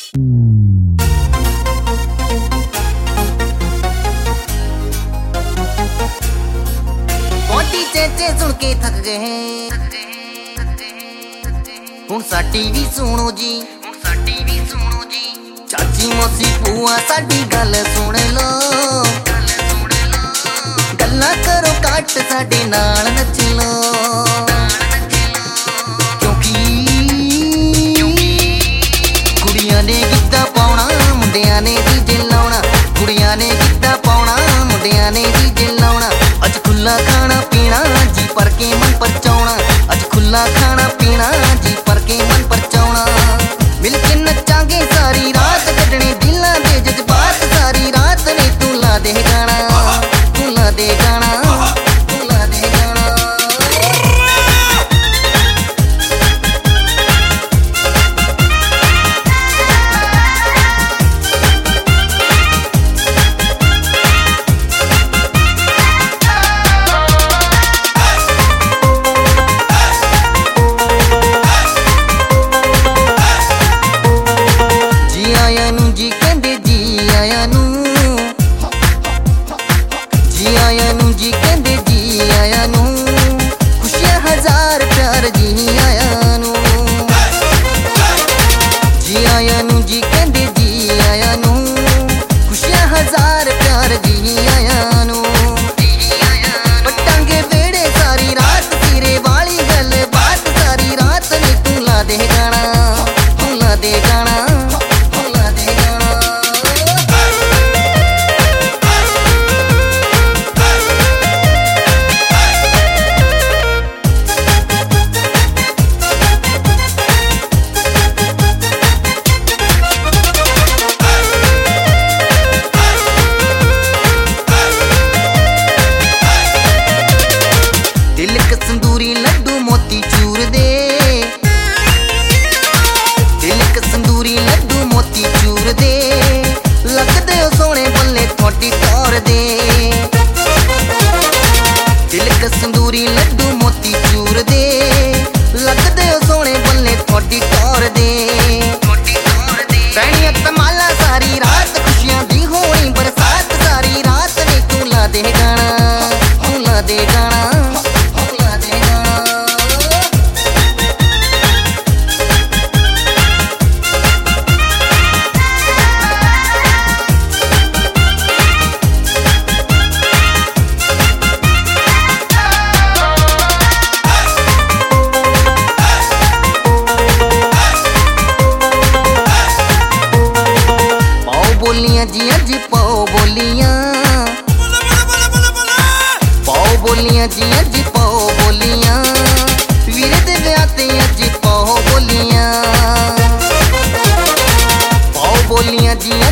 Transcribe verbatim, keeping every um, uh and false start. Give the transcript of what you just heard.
मोटी चेचे सुन के थक गए हुण साडी भी सुनो जी, हुण साडी भी सुनो जी। चाची मौसी भूआ साडी गल सुन लो, गल सुन लो। गल्लां करो घट साडे नाल नच लो, क्योंकि कुड़ियां ने गिद्धा पाउणा मुंडियां ने डीजे लाउणा, कुड़ियां ने गिद्धा पाउणा मुंडियां ने डीजे लाउणा। अज खुला खाना पीना जी पर के मन परचाउणा, अज खुला खाना पीना जी पर के मन परचाउणा। मिल के नचांगे सारी रात कटने दिलां दे जज्बात, सारी रात ने तू ला दे गाना, तू ला दे गाना, तू ला दे गाना। जी कहंदे जी आया नू, खुशियां हजार प्यार जी आया नू, जी आया नू जी कहंदे जी आया नू, खुशियां हजार प्यार जी आया नू। पटांगे वेड़े सारी रात सिरे वाली गल बात, सारी रात ने तू ला दे गाना, तू ला दे गाना, तू ला दे गाना। तिलक संदूरी लड्डू मोती चूर दे, तिलक संदूरी लड्डू मोती चूर दे, लगदे हो सोने बल्ले थोड़ी टौर दे। तिलक संदूरी लड्डू मोती चूर दे, लगदे हो सोने बल्ले थोड़ी टौर दे। पैणियां तमाला सारी रात खुशियां दी होनी बरसात, सारी रात ने तू ला दे गाना, तू ला दे गाना। बोलियां जी अज पाओ बोलियां, पाओ बोलियां जी अज पाओ बोलियां, वीरे दे ब्याह ते अज पाओ बोलियां, पाओ बोलियां जी